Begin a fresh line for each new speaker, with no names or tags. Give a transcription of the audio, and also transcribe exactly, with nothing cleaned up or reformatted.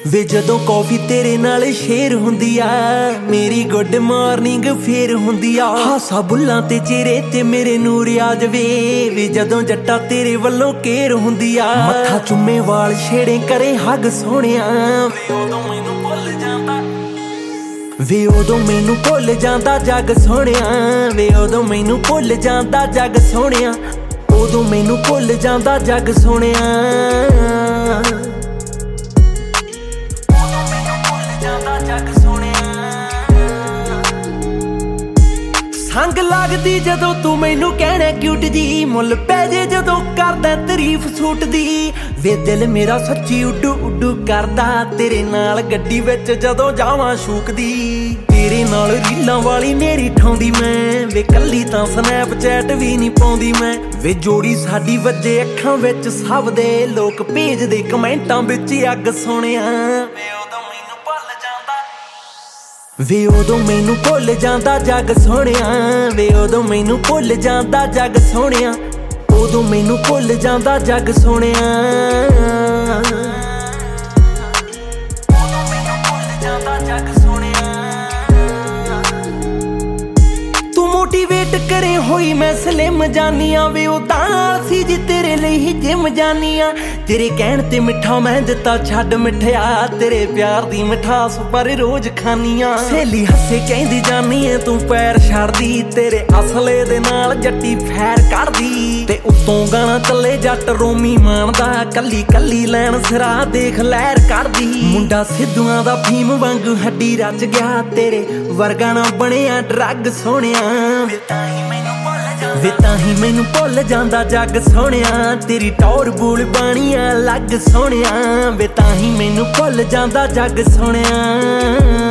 ਵੇ ਜਦੋਂ ਕੌਫੀ ਤੇਰੇ ਨਾਲ ਸ਼ੇਅਰ ਹੁੰਦੀ ਆ, ਮੇਰੀ ਗੁੱਡ ਮਾਰਨਿੰਗ ਫੇਰ ਹੁੰਦੀ ਆ। ਹਾਸਾ ਬੁੱਲਾਂ ਤੇ ਚਿਹਰੇ ਤੇ ਮੇਰੇ ਨੂਰ ਆ ਜਾਵੇ, ਵੇ ਜਦੋਂ ਜੱਟਾ ਤੇਰੇ ਵੱਲੋਂ ਕੇਰ ਹੁੰਦੀ ਆ। ਮੱਥਾ ਚੁੰਮੇ ਵਾਲ ਛੇੜੇ ਕਰੇ ਹੱਗ ਸੋਹਣਿਆ, ਵੇ ਉਦੋਂ ਮੈਨੂੰ ਭੁੱਲ ਜਾਂਦਾ ਵੇ ਉਦੋਂ ਮੈਨੂੰ ਭੁੱਲ ਜਾਂਦਾ ਜੱਗ ਸੋਹਣਿਆ, ਵੇ ਉਦੋਂ ਮੈਨੂੰ ਭੁੱਲ ਜਾਂਦਾ ਜੱਗ ਸੋਹਣਿਆ, ਉਦੋਂ ਮੈਨੂੰ ਭੁੱਲ ਜਾਂਦਾ ਜੱਗ ਸੋਹਣਿਆ। ਸੰਗ ਲੱਗਦੀ ਜਦੋਂ ਤੂੰ ਮੈਨੂੰ ਕਹਿਣਾ ਕਿਊਟ ਜੀ, ਮੁੱਲ ਪੈ ਜੇ ਜਦੋਂ ਕਰਦਾ ਤਾਰੀਫ ਸੂਟ ਦੀ। ਵੇ ਦਿਲ ਮੇਰਾ ਸੱਚੀ ਉੱਡੂ ਉੱਡੂ ਕਰਦਾ, ਤੇਰੇ ਨਾਲ ਗੱਡੀ ਵਿੱਚ ਜਦੋਂ ਜਾਵਾਂ ਸ਼ੂਕਦੀ। ਤੇਰੇ ਨਾਲ ਰੀਲਾਂ ਵਾਲੀ ਮੇਰੀ ਠਾਉਂਦੀ ਮੈਂ, ਵੇ ਕੱਲੀ ਤਾਂ ਸਨੈਪਚੈਟ ਵੀ ਨਹੀਂ ਪਾਉਂਦੀ ਮੈਂ। ਵੇ ਜੋੜੀ ਸਾਡੀ ਵੱਜੇ ਅੱਖਾਂ ਵਿੱਚ ਸਭ ਦੇ, ਲੋਕ ਭੇਜਦੇ ਕਮੈਂਟਾਂ ਵਿੱਚ ਅੱਗ ਸੋਹਣਿਆ। ਵੇ ਉਦੋਂ ਮੈਨੂੰ ਭੁੱਲ ਜਾਂਦਾ ਜੱਗ ਸੋਹਣਿਆ, ਵੇ ਉਦੋਂ ਮੈਨੂੰ ਭੁੱਲ ਜਾਂਦਾ ਜੱਗ ਸੋਹਣਿਆ, ਉਦੋਂ ਮੈਨੂੰ ਭੁੱਲ ਜਾਂਦਾ ਜੱਗ ਸੋਹਣਿਆ। ਉਦੋਂ ਮੈਨੂੰ ਭੁੱਲ ਜਾਂਦਾ ਜੱਗ ਸੋਹਣਿਆ। ਤੂੰ ਮੋਟੀਵੇਟ ਕਰੇ ਹੋਈ ਮੈਂ ਸਲਿਮ ਜਾਨੀਆਂ, ਵੇ ਉਦਾਂ ਆਲਸੀ ਜੀ ਤੇਰੇ ਲਈ ਹੀ ਜਿਮ ਜਾਨੀਆਂ। ਤੇਰੇ ਕਹਿਣ ਤੇ ਮਿੱਠਾ ਮੈਂ ਦਿੱਤਾ ਛੱਡ ਮਿੱਠਿਆ, ਤੇਰੇ ਪਿਆਰ ਦੀ ਮਿਠਾਸ ਪਰ ਰੋਜ਼ ਖਾਨੀਆਂ। ਸਹੇਲੀ ਹੱਸੇ ਕਹਿੰਦੀ ਜਾਨੀ ਏ ਤੂੰ ਪੈਰ ਛੱਡਦੀ, ਤੇਰੇ ਅਸਲੇ ਦੇ ਨਾਲ ਜੱਟੀ ਫੈਰ ਕੱਢਦੀ। ਤੇ ਉੱਤੋਂ ਗਾਣਾ ਚੱਲੇ ਜੱਟ ਰੋਮੀ ਮਾਣਦਾ, ਕੱਲੀ ਕੱਲੀ ਲੈਣ ਸਿਰਾ ਦੇਖ ਲਹਿਰ ਕੱਢਦੀ। ਮੁੰਡਾ ਸਿੱਧੂਆਂ ਦਾ ਫੀਮ ਵਾਂਗੂ ਹੱਡੀ ਰਚ ਗਿਆ, ਤੇਰੇ ਵਰਗਾ ਨਾ ਬਣਿਆ ਡਰੱਗ ਸੋਹਣਿਆ। ਵੇ ਤਾਂ ਹੀ ਮੈਨੂੰ ਵੇ ਤਾਂ ਹੀ ਮੈਨੂੰ ਭੁੱਲ ਜਾਂਦਾ ਜੱਗ ਸੋਹਣਿਆ, ਤੇਰੀ ਟੌਰ ਬੂਲ ਬਾਣੀਆਂ ਲੱਗ ਸੋਹਣਿਆ। ਵੇ ਤਾਂ ਹੀ ਮੈਨੂੰ ਭੁੱਲ ਜਾਂਦਾ ਜੱਗ ਸੋਹਣਿਆ।